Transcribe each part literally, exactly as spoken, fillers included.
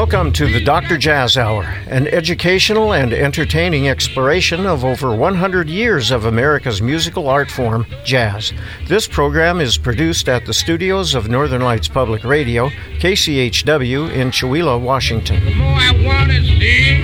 Welcome to the Doctor Jazz Hour, an educational and entertaining exploration of over one hundred years of America's musical art form, jazz. This program is produced at the studios of Northern Lights Public Radio, K C H W in Chewelah, Washington. The more I want to see,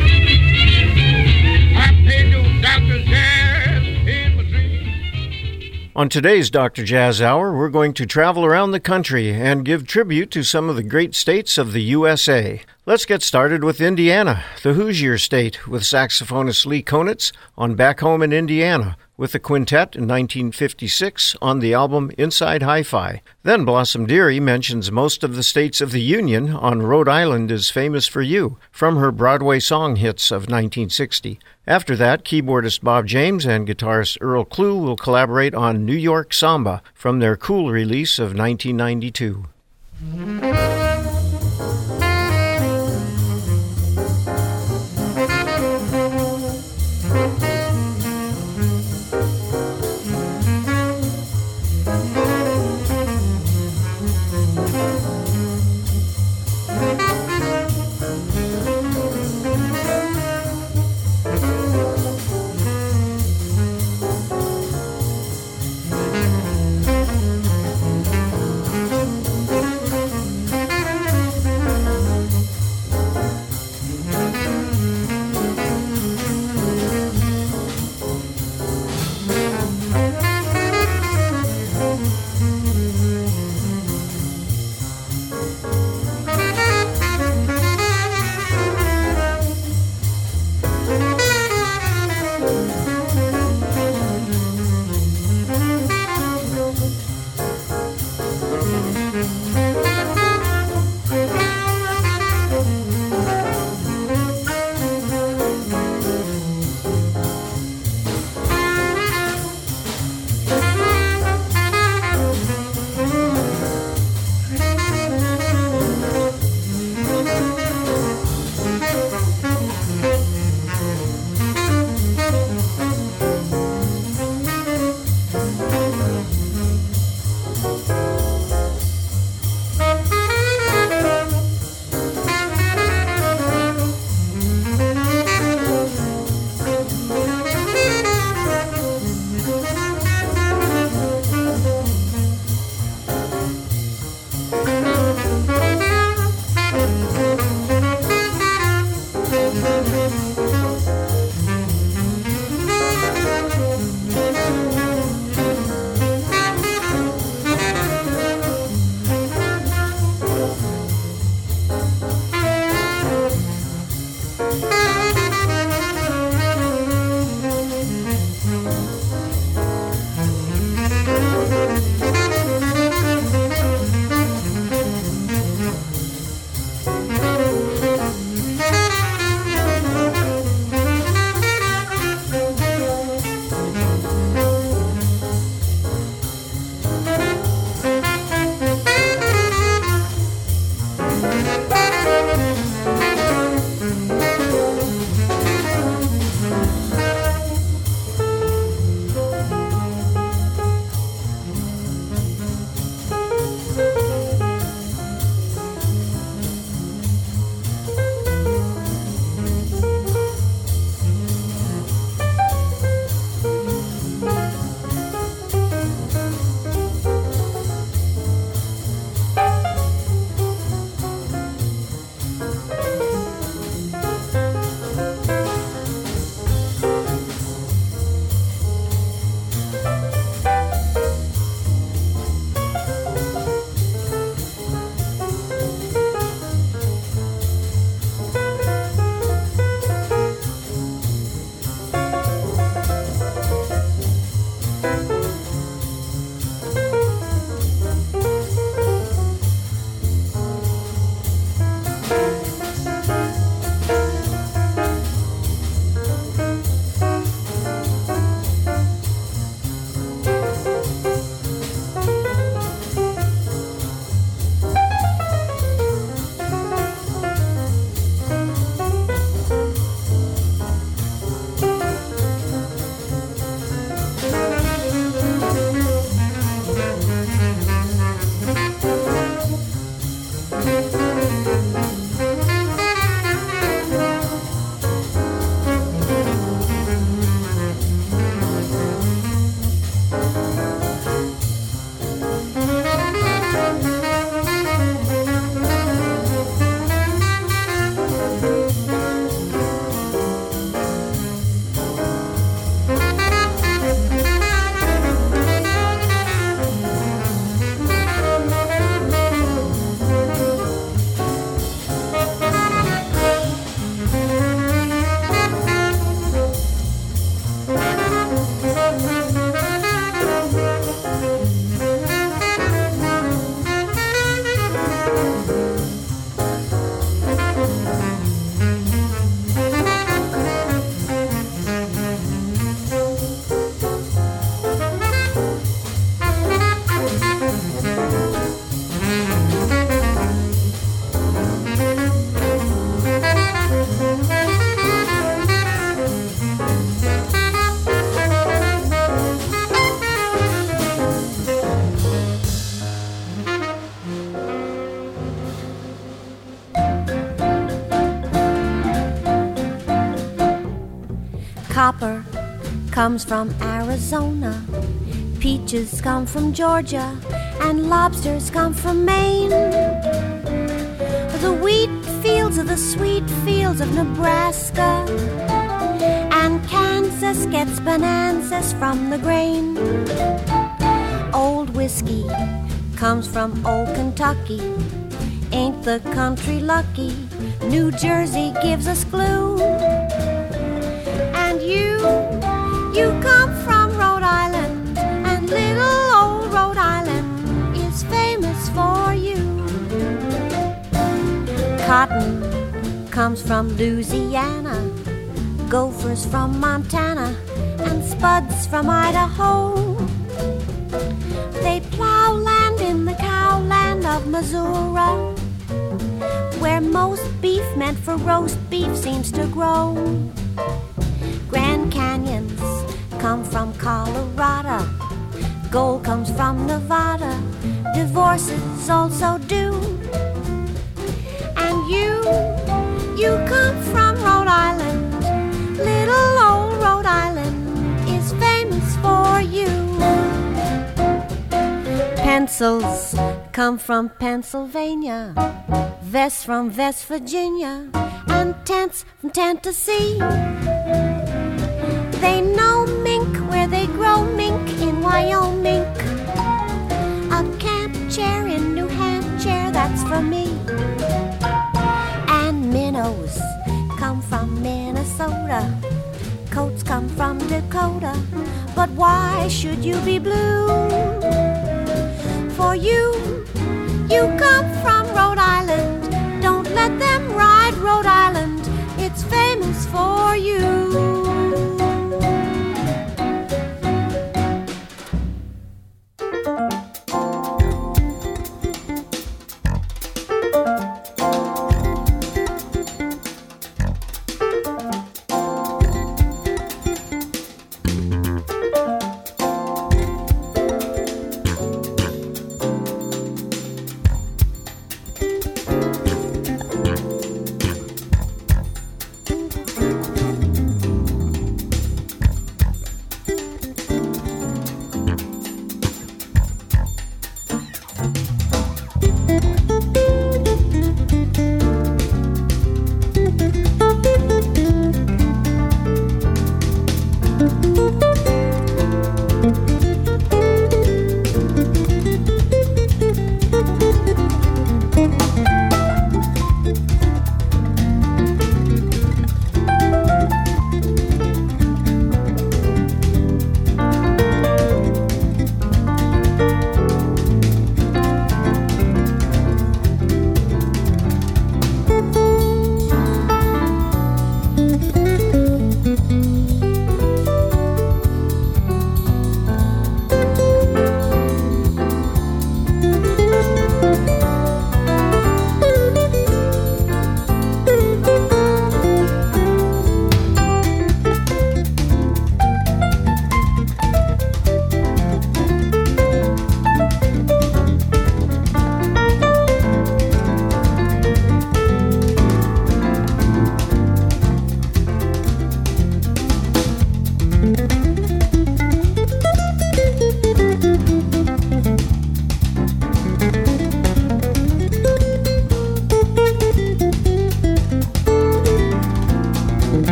I pay no Doctor Jazz in my dreams. On today's Doctor Jazz Hour, we're going to travel around the country and give tribute to some of the great states of the U S A. Let's get started with Indiana, the Hoosier State, with saxophonist Lee Konitz on Back Home in Indiana, with the quintet in nineteen fifty-six on the album Inside Hi-Fi. Then Blossom Dearie mentions most of the states of the Union on Rhode Island is Famous for You, from her Broadway song hits of nineteen sixty. After that, keyboardist Bob James and guitarist Earl Klugh will collaborate on New York Samba, from their Cool release of nineteen ninety-two. Copper comes from Arizona, peaches come from Georgia, and lobsters come from Maine. The wheat fields are the sweet fields of Nebraska, and Kansas gets bonanzas from the grain. Old whiskey comes from old Kentucky, ain't the country lucky? New Jersey gives us glue. And you, you come from Rhode Island, and little old Rhode Island is famous for you. Cotton comes from Louisiana, gophers from Montana, and spuds from Idaho. They plow land in the cowland of Missouri, where most beef meant for roast beef seems to grow. Grand Canyons come from Colorado, gold comes from Nevada, divorces also do. And you, you come from Rhode Island, little old Rhode Island is famous for you. Pencils come from Pennsylvania, vests from West Virginia, and tents from Tennessee. They know mink where they grow mink in Wyoming. A camp chair in New Hampshire, that's for me. And minnows come from Minnesota, coats come from Dakota, but why should you be blue? For you, you come from Rhode Island, don't let them ride Rhode Island, it's famous for you.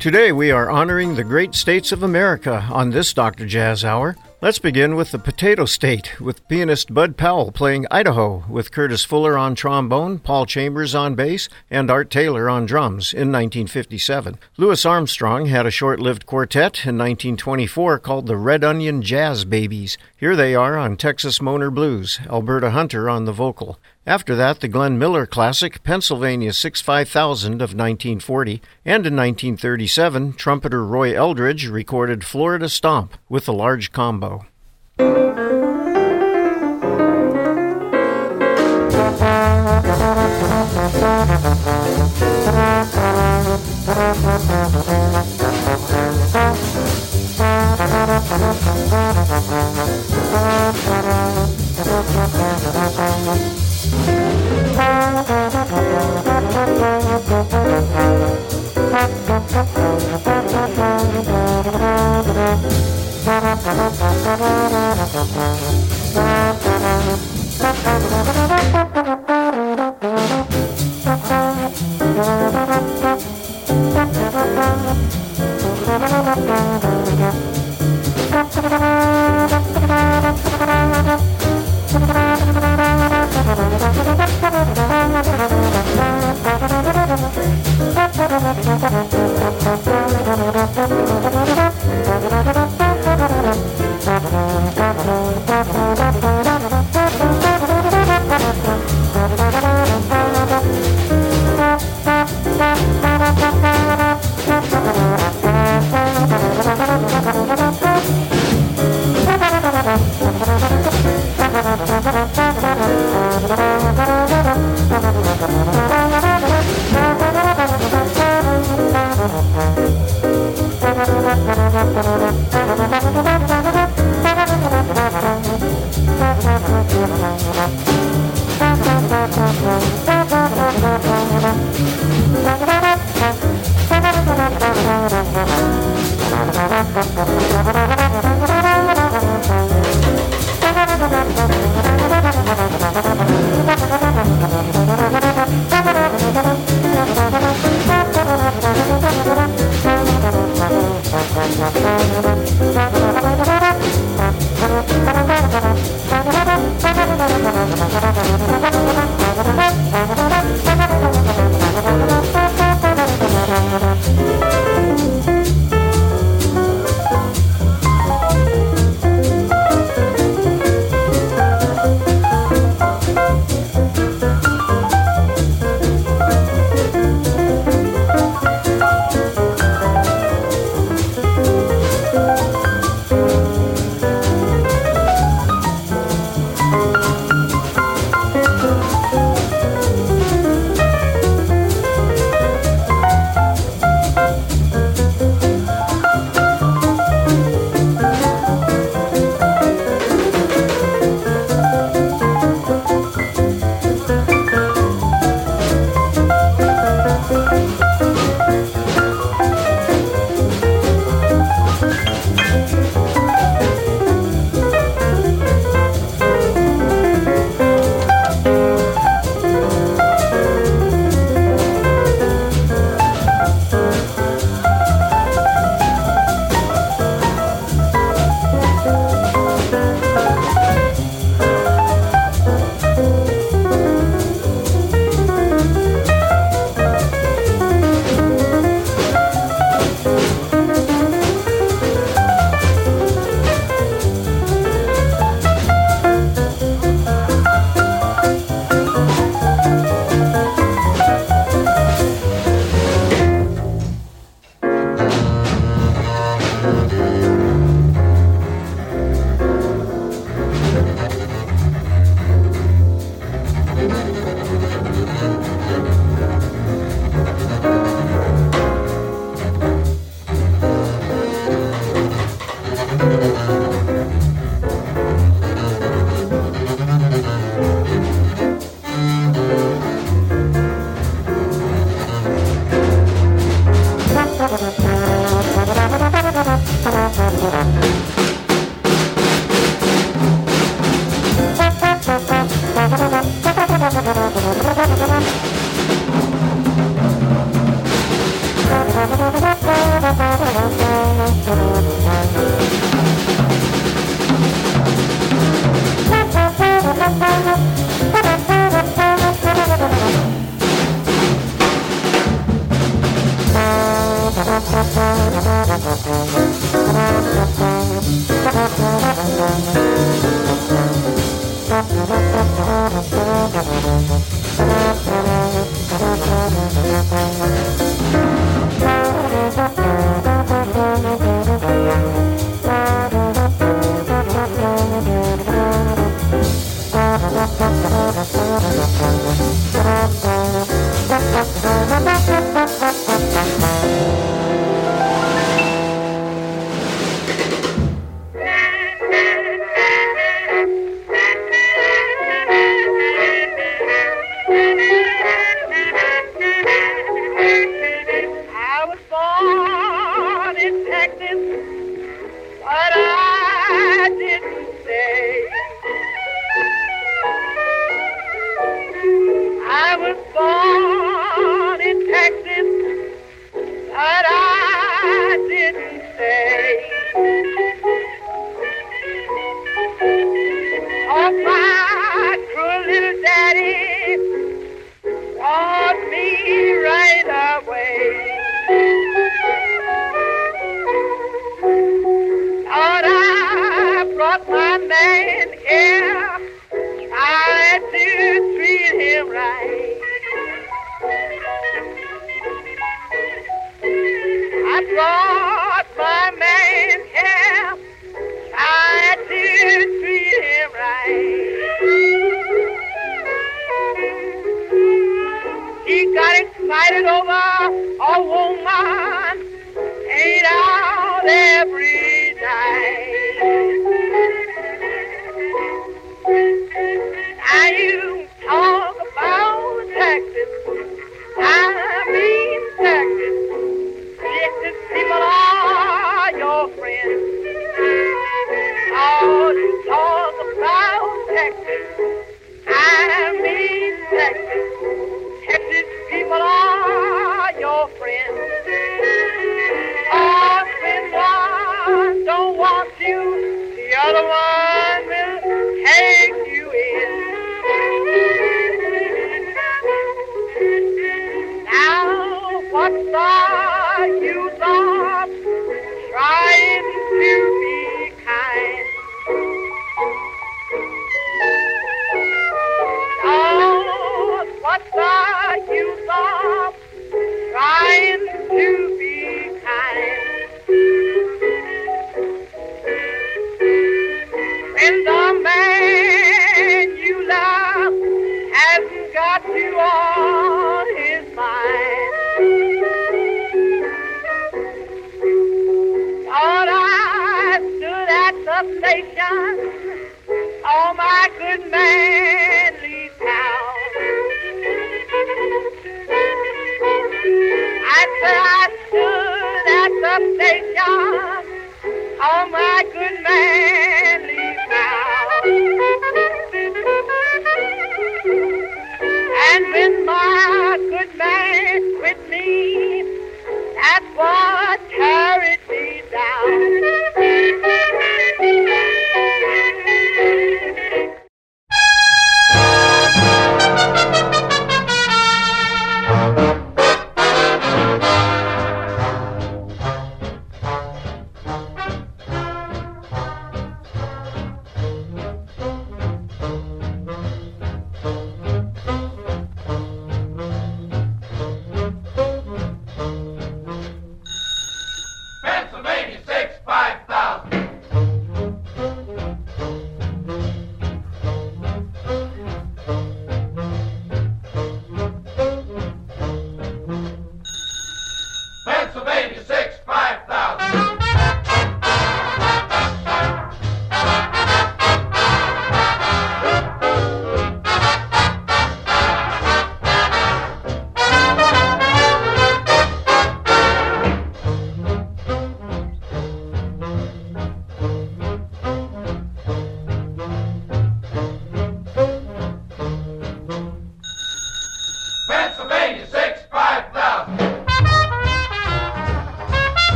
Today we are honoring the great states of America on this Doctor Jazz Hour. Let's begin with the Potato State, with pianist Bud Powell playing Idaho, with Curtis Fuller on trombone, Paul Chambers on bass, and Art Taylor on drums in nineteen fifty-seven. Louis Armstrong had a short-lived quartet in nineteen twenty-four called the Red Onion Jazz Babies. Here they are on Texas Moaner Blues, Alberta Hunter on the vocal. After that, the Glenn Miller classic, Pennsylvania sixty-five thousand of nineteen forty, and in nineteen thirty-seven, trumpeter Roy Eldridge recorded Florida Stomp with a large combo.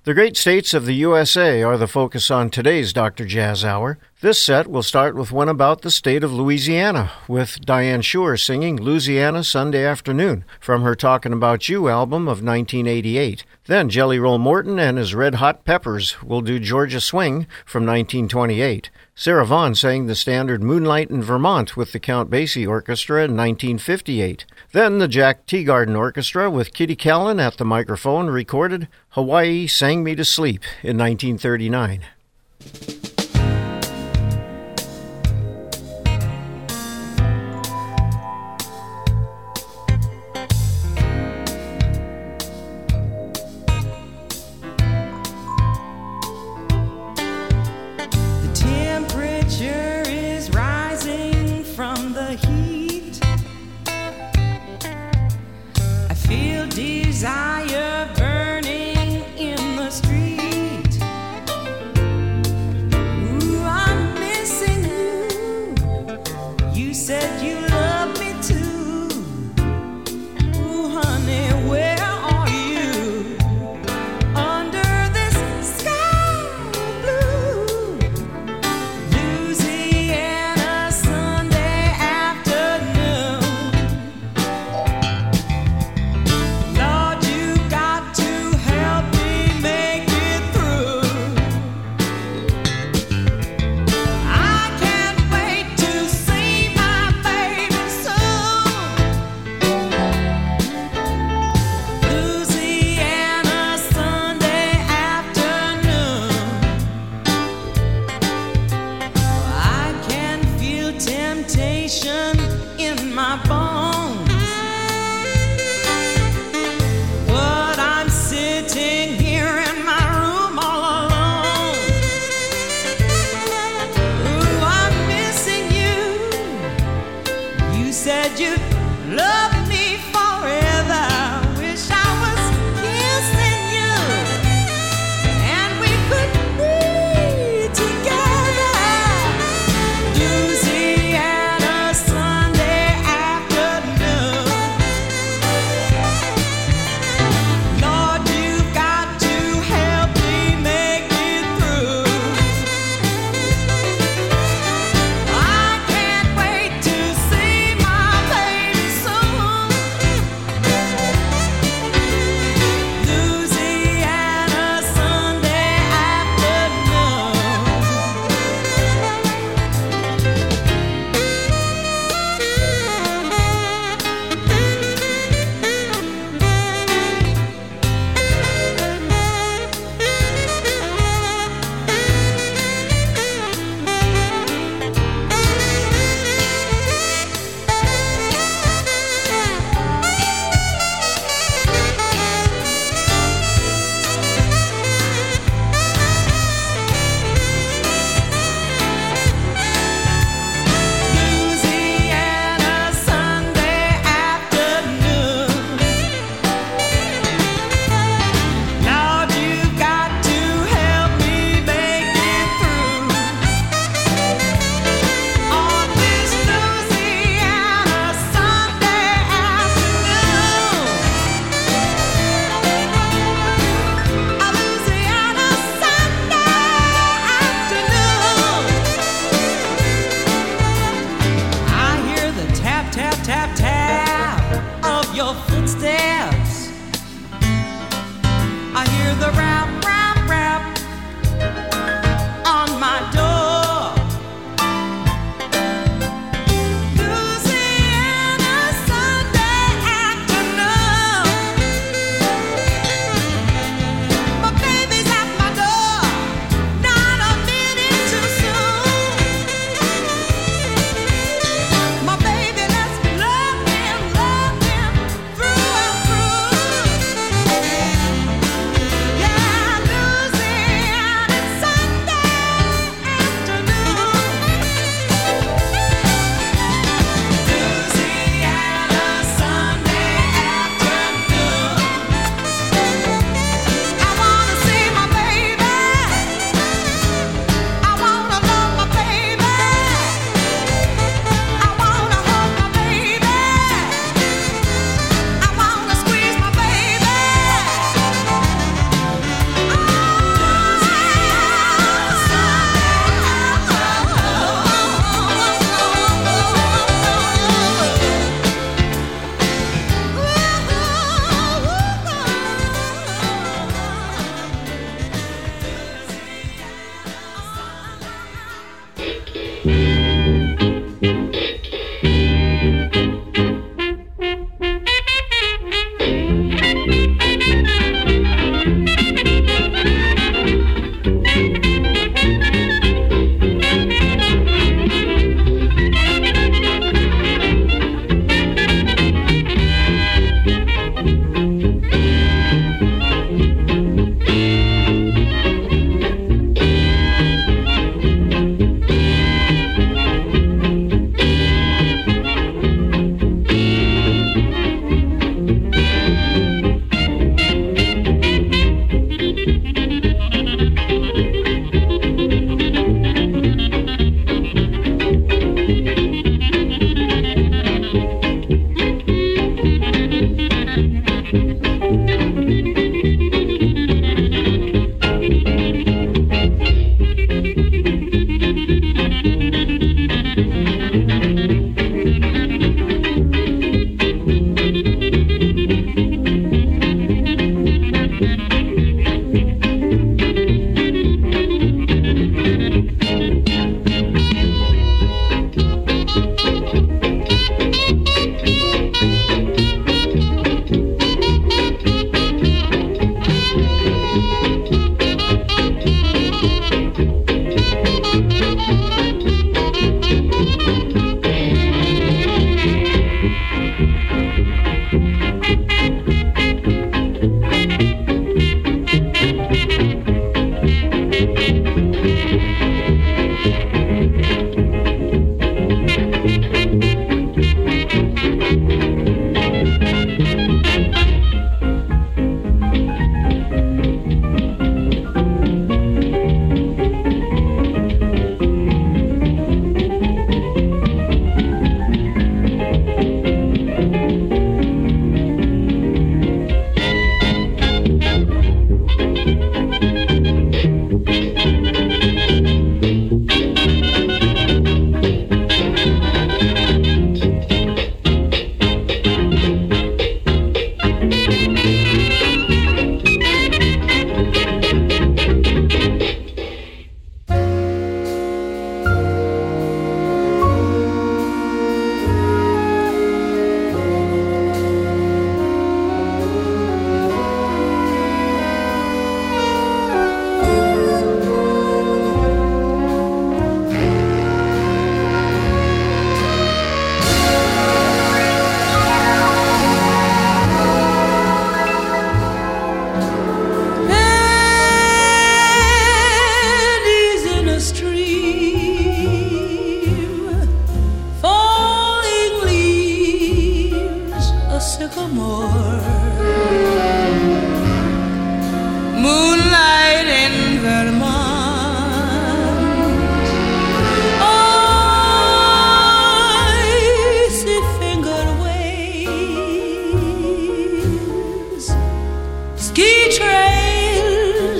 The great states of the U S A are the focus on today's Doctor Jazz Hour. This set will start with one about the state of Louisiana, with Diane Shure singing Louisiana Sunday Afternoon from her Talkin' About You album of nineteen eighty-eight. Then Jelly Roll Morton and his Red Hot Peppers will do Georgia Swing from nineteen twenty-eight. Sarah Vaughan sang the standard Moonlight in Vermont with the Count Basie Orchestra in nineteen fifty-eight. Then the Jack Teagarden Orchestra with Kitty Callan at the microphone recorded Hawaii Sang Me to Sleep in nineteen thirty-nine. Desire burning in the street.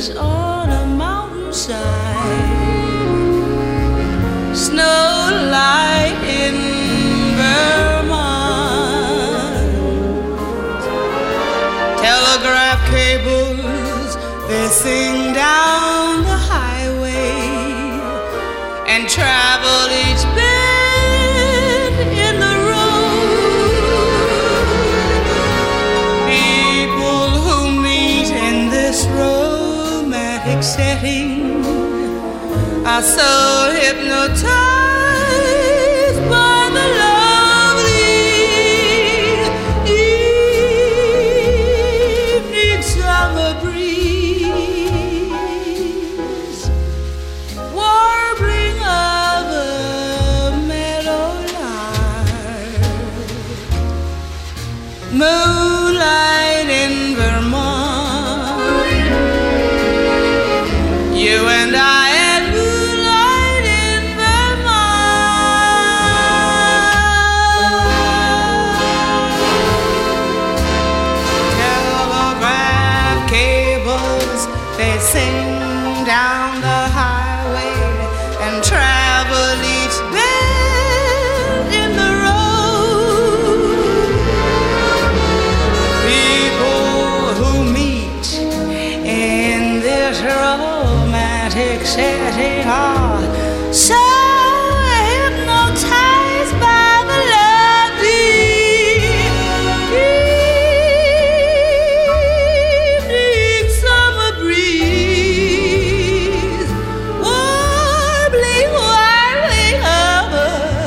is on a mountainside, snow light in Vermont, telegraph cables they sing down the highway and travel each bend in the road. People who meet in this romantic setting are so hypnotized by the lovely evening summer breeze, warbling of a meadowlark, moonlight in Vermont, you and I and moonlight in Vermont. Telegraph cables they sing down the highway and travel each bend in the road. People who meet in this romantic setting are so hypnotized by the lovely evening summer breeze, warbling, warbling of a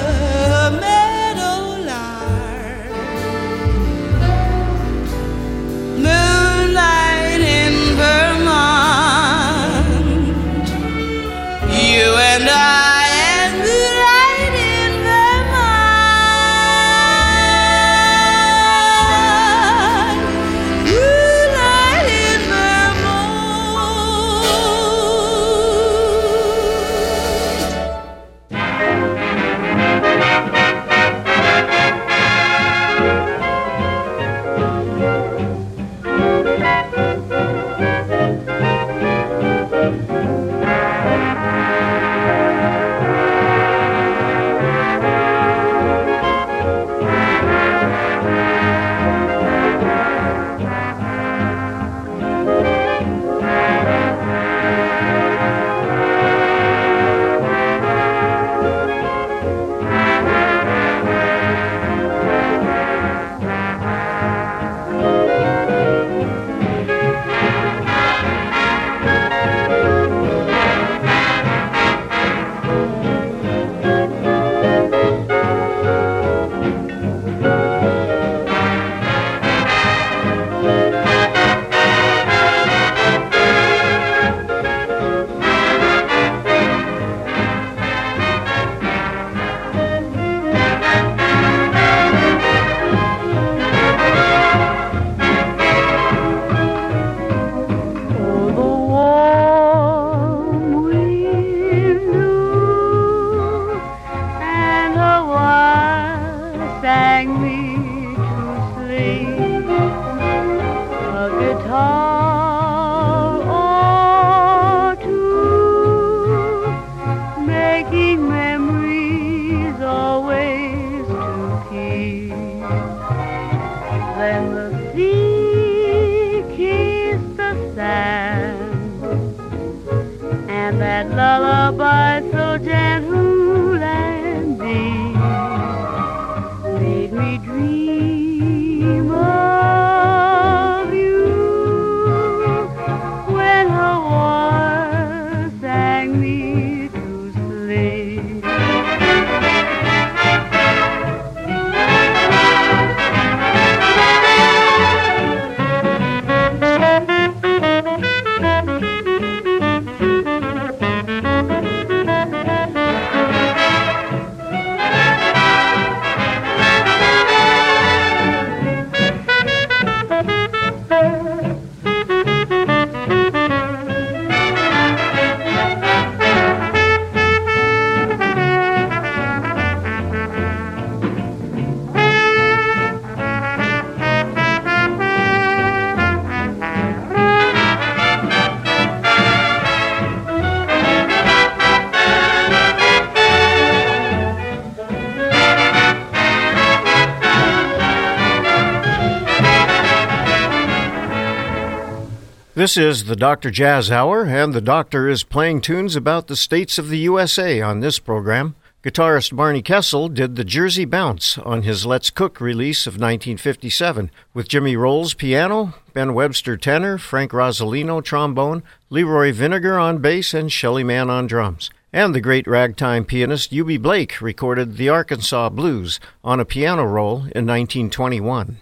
meadowlark, moonlight in Vermont, you and I and moonlight in Vermont, moonlight in lullaby so gentle and deep made me dream of you when her voice sang me to sleep. This is the Doctor Jazz Hour, and the Doctor is playing tunes about the states of the U S A on this program. Guitarist Barney Kessel did the Jersey Bounce on his Let's Cook release of nineteen fifty-seven, with Jimmy Rolls piano, Ben Webster tenor, Frank Rosolino trombone, Leroy Vinegar on bass, and Shelly Manne on drums. And the great ragtime pianist Eubie Blake recorded the Arkansas Blues on a piano roll in nineteen twenty-one.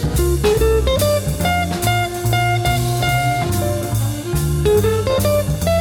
Thank you.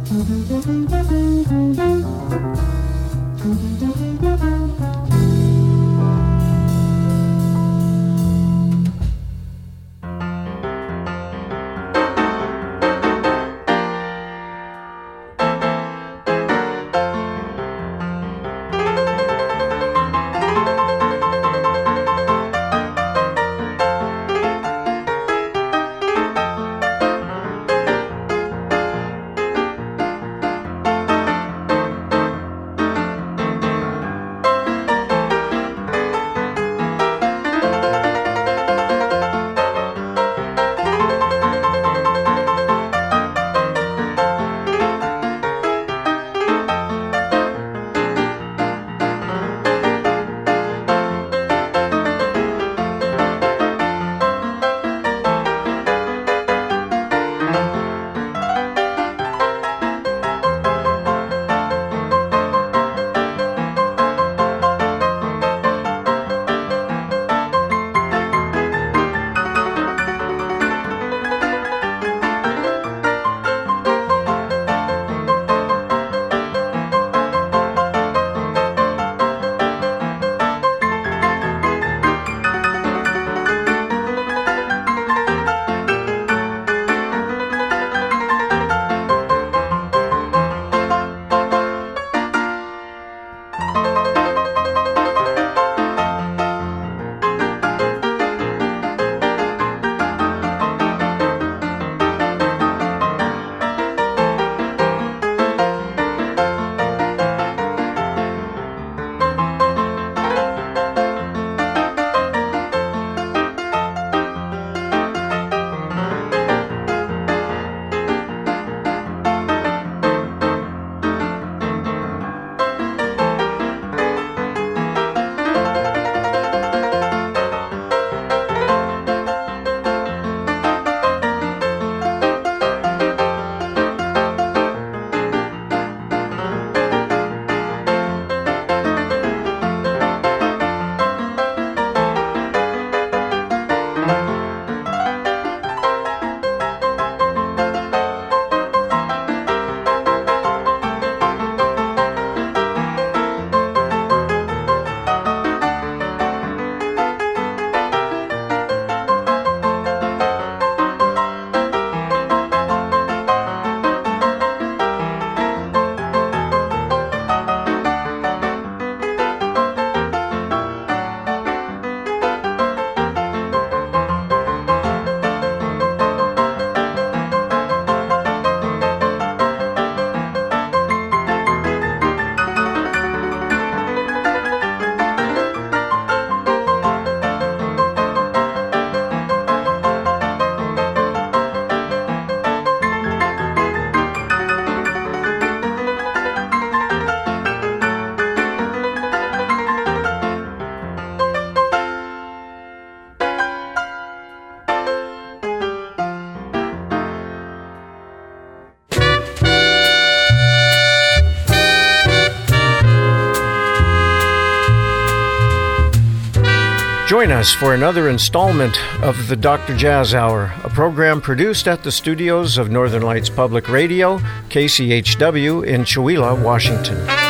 Join us for another installment of the Doctor Jazz Hour, a program produced at the studios of Northern Lights Public Radio, K C H W in Chewelah, Washington.